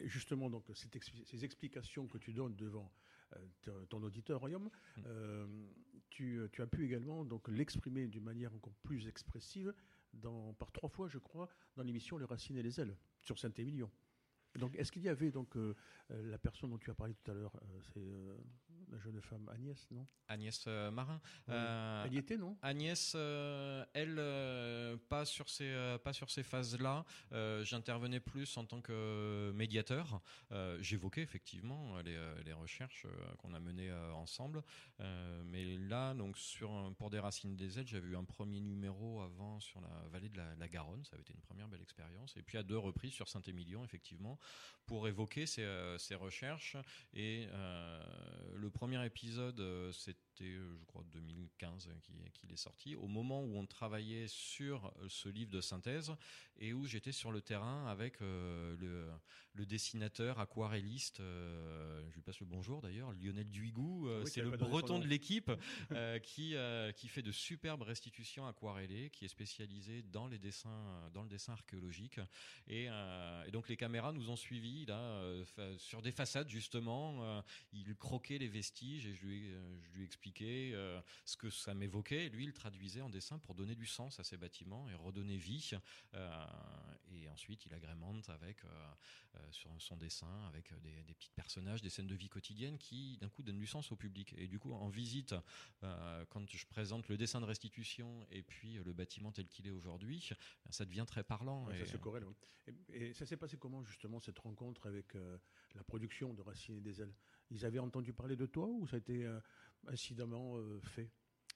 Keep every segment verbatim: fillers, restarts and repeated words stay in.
justement, donc, cette expli- ces explications que tu donnes devant euh, t- ton auditeur, Royaume, euh, tu, tu as pu également donc, l'exprimer d'une manière encore plus expressive dans, par trois fois, je crois, dans l'émission Les Racines et les Ailes, sur Saint-Émilion. Donc, est-ce qu'il y avait donc euh, euh, la personne dont tu as parlé tout à l'heure, euh, c'est euh, la jeune femme Agnès, non? Agnès euh, Marin. Oui. Euh, Elle y était, non? Agnès, euh, elle, euh, pas sur ces, euh, pas sur ces phases-là. Euh, j'intervenais plus en tant que médiateur. Euh, j'évoquais effectivement les, les recherches euh, qu'on a menées euh, ensemble. Euh, mais là, donc sur pour des Racines des Ailes, j'avais eu un premier numéro avant sur la vallée de la, la Garonne. Ça avait été une première belle expérience. Et puis à deux reprises sur Saint-Émilion, effectivement, pour évoquer ces, euh, ces recherches. Et euh, le premier épisode, euh, c'était je crois deux mille quinze qu'il est sorti, au moment où on travaillait sur ce livre de synthèse et où j'étais sur le terrain avec euh, le, le dessinateur aquarelliste, euh, je lui passe le bonjour d'ailleurs, Lionel Duigou, euh, Oui, c'est le pas donné son breton nom. de l'équipe euh, qui, euh, qui fait de superbes restitutions aquarellées, qui est spécialisé dans les dessins, dans le dessin archéologique. Et, euh, et donc les caméras nous ont suivis là, euh, fa- sur des façades justement, euh, il croquait les vestiges et je lui, euh, je lui expliquais Euh, ce que ça m'évoquait, et lui il traduisait en dessin pour donner du sens à ces bâtiments et redonner vie, euh, et ensuite il agrémente avec euh, euh, sur son dessin avec des, des petits personnages, des scènes de vie quotidienne qui d'un coup donnent du sens au public. Et du coup en visite, euh, quand je présente le dessin de restitution et puis le bâtiment tel qu'il est aujourd'hui, ça devient très parlant. Ouais, et... ça se corrèle. Ouais. Et, et ça s'est passé comment justement cette rencontre avec euh, la production de Racines et des Ailes? Ils avaient entendu parler de toi ou ça a été euh, incidemment euh, fait?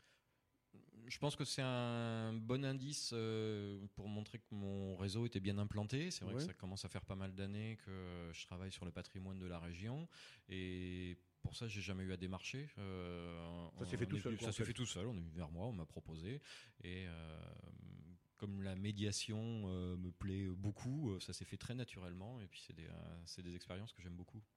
Je pense que c'est un bon indice euh, pour montrer que mon réseau était bien implanté. C'est vrai Ouais. que ça commence à faire pas mal d'années que je travaille sur le patrimoine de la région, et pour ça, j'ai jamais eu à démarcher. Euh, Ça s'est fait on tout est seul, venu- quoi, Ça en s'est fait. fait tout seul. On est venu vers moi, on m'a proposé, et euh, comme la médiation euh, me plaît beaucoup, euh, ça s'est fait très naturellement. Et puis c'est des, euh, c'est des expériences que j'aime beaucoup.